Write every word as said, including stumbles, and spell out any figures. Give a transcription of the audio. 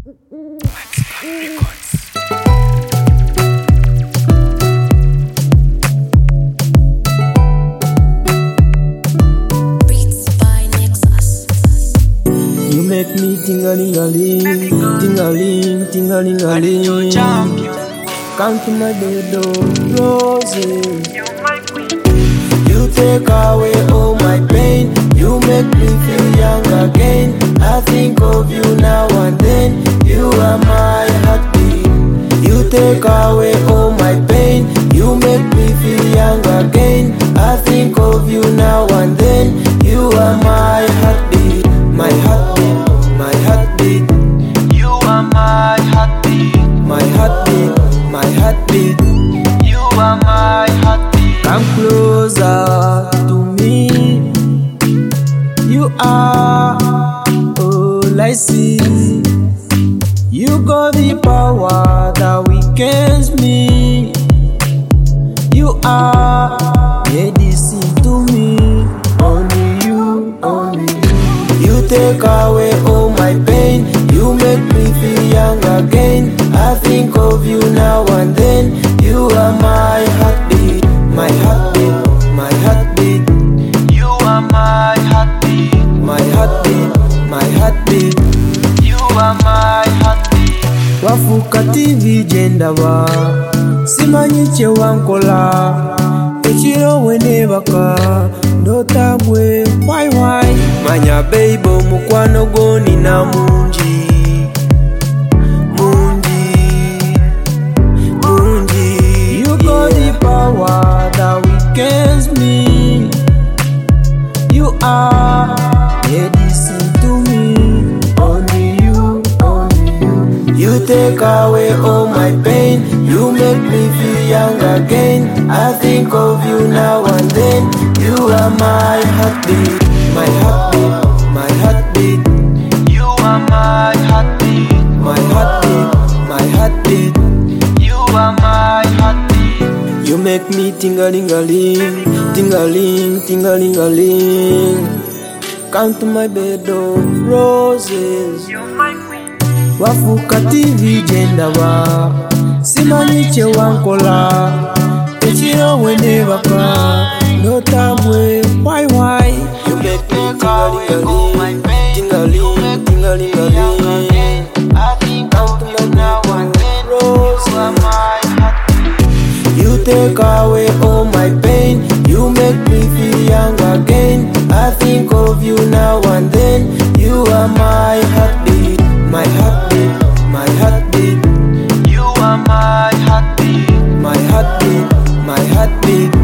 You make me ting-a-ling-a-ling, ting-a-ling, ting-a-ling-a-ling. Come to my bed of roses. You take away all my pain. You make me feel young again. I think of you now and then. You are my heartbeat. You take away all my pain. You make me feel young again. I think of you now and then. You are my heartbeat, my heartbeat, my heartbeat. You are my heartbeat. My heartbeat, my heartbeat. You are my heartbeat. Come closer to me. You are all I see. You got the power that weakens me. You are medicine to me. Only you, only you. You take away all my pain. You make me feel young again. I think of you now and then. You are my heartbeat, my heartbeat, my heartbeat. You are my heartbeat. My heartbeat, my heartbeat. You are my heartbeat. Wafuka T V jendaba simanyi kye wankola ekiro wenebaka ndota gwe why why manya baby omukwano gwo nina mungi mungi mungi. You got the power that weakens me. You are medicine to me. Only you, only you. You take away all my pain. You make me feel young again. I think of you now and then. You are my heartbeat, my heartbeat, my heartbeat. You are my heartbeat. My heartbeat, my heartbeat. You are my heartbeat. You make me ting-a-ling-a-ling, ting-a-ling, ting-a-ling-a-ling. Come to my bed of roses. You my queen. Wafuka T V jendaba simanyi kye wankola ekiro wenebaka ndota gwe why why. You make me ting-a-ling-a-ling, ting-a-ling, ting-a-ling-a-ling. I think of you now and then. You are my heartbeat. You take away all my pain. You make me feel young again. I think of you now and then. You are my heartbeat, my heartbeat, my heartbeat. You are my heartbeat. My heartbeat, my heartbeat.